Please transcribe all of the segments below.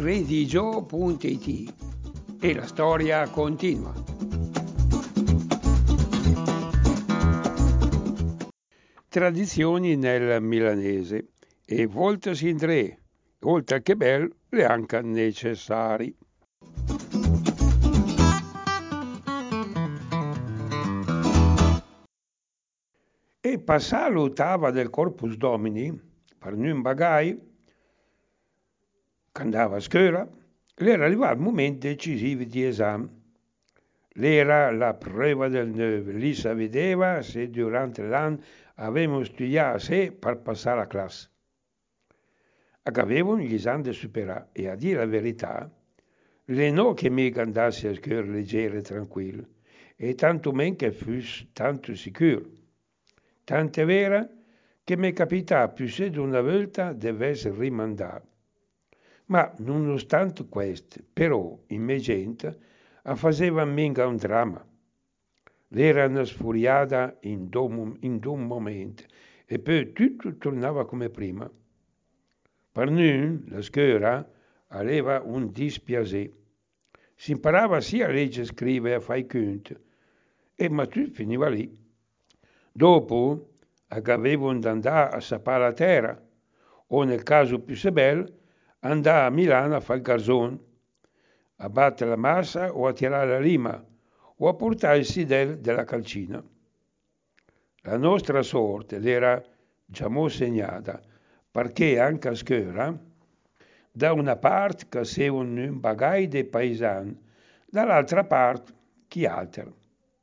redigio.it e la storia continua. Tradizioni nel milanese e voltasi in tre, oltre che bel, le anche necessari. E passà l'ottava del Corpus Domini, per un bagai, che andava a scuola, l'era arrivato il momento decisivo di esame. L'era la prova del 9, lì si vedeva se durante l'anno avevamo studiato sé per passare la classe. Avevano gli esami da superare e a dire la verità, le no che mi andassi a scuola leggero e tranquillo, e tanto meno che fossi tanto sicuro. Tant'è vera che mi capita più se di una volta deve essere rimandato. Ma nonostante questo, però, in me gente, faceva minga un dramma. L'era una sfuriata in un momento e poi tutto tornava come prima. Per noi, la scuola aveva un dispiacere. Si imparava sia a leggere, scrivere e a fare i conti, ma tutto finiva lì. Dopo, avevano da andare a sapere la terra, o nel caso più bello, andare a Milano a fare il garzone, a battere la massa o a tirare la lima, o a portare il sidel della calcina. La nostra sorte l'era già segnata, perché anche a scuola, da una parte casevano un bagai dei paesani, dall'altra parte chi altro.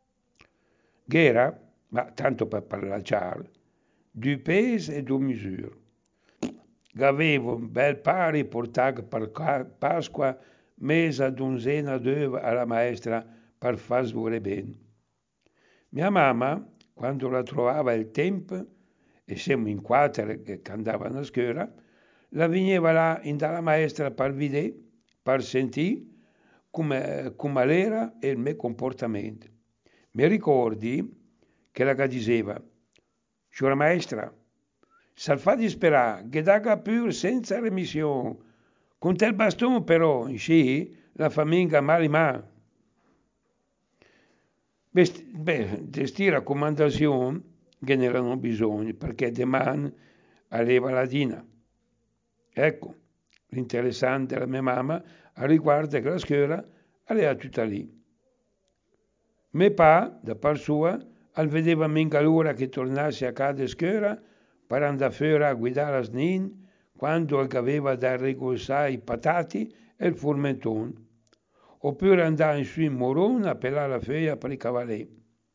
Era, ma tanto per parlare, du peso e du misura. Avevo un bel pari portato per Pasqua mesa donzena d'uova alla maestra per far svuore bene. Mia mamma, quando la trovava il tempo, e siamo in quattro che andavano a scuola, la veniva là dalla maestra per vedere, per sentire come era il mio comportamento. Mi ricordi che la diceva, signora maestra, sal fa disperare, che daga pur senza remissione, con te il bastone però, sì, la famiglia malima. Di sti raccomandazioni che ne erano bisogno, perché domani aveva la dina. Ecco, l'interessante della mia mamma a riguardo che la scuola aveva tutta lì. Mio pa, da par sua, al vedeva minga l'ora che tornasse a casa scuola per andare fuori a guidare a snin quando aveva da rigossare i patati e il formentone, oppure andare su in morone a pelare la feuilla per i cavalieri.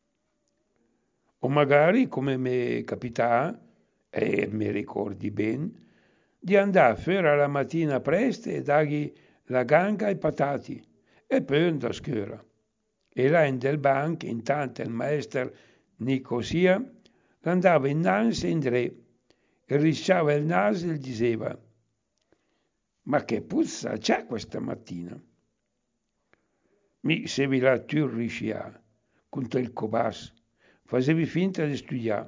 O magari, come mi capitava, e mi ricordi bene, di andare fuori alla mattina presto e dargli la ganga ai patati e poi andare a scuola. E là in del banco, intanto il maestro Nicosia andava innanzi e in tre e risciava il naso e gli diceva «Ma che puzza c'è questa mattina?» Mi sevi là tu riscià, contro il cobas, facevi finta di studiare.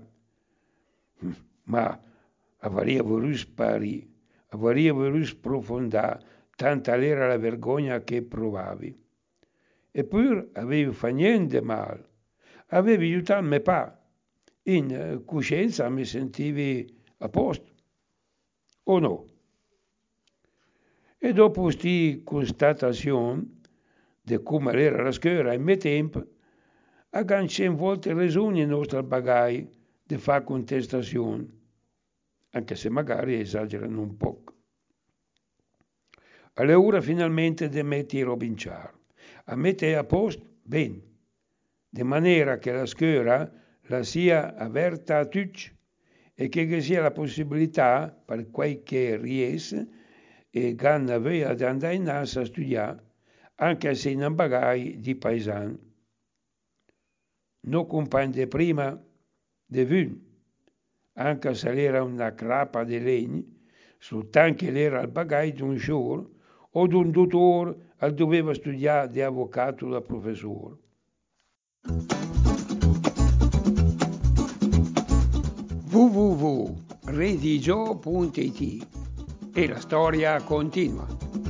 Ma avrei voluto sparire, avrei voluto sprofondare, tanta era la vergogna che provavi. Eppure avevi fatto niente male, avevi aiutato mio pa, in coscienza mi sentivi a posto, o no? E dopo questa constatazione di come era la scuola in mio tempo, agganciamo volte ragioni il nostro bagai di fare contestazione, anche se magari esagerano un po'. Allora finalmente di mettere a cominciare, a mettere a posto bene, di maniera che la scuola la sia aperta a tutti e che sia la possibilità per quei che riesce e ganna voglia di andare in NASA a studiare, anche se in un bagai di paesani. Non compagni prima di vun, anche se era una crapa di legno, soltanto che era il bagai di un giorno o di un dottore che doveva studiare di avvocato da professore. www.redigio.it e la storia continua.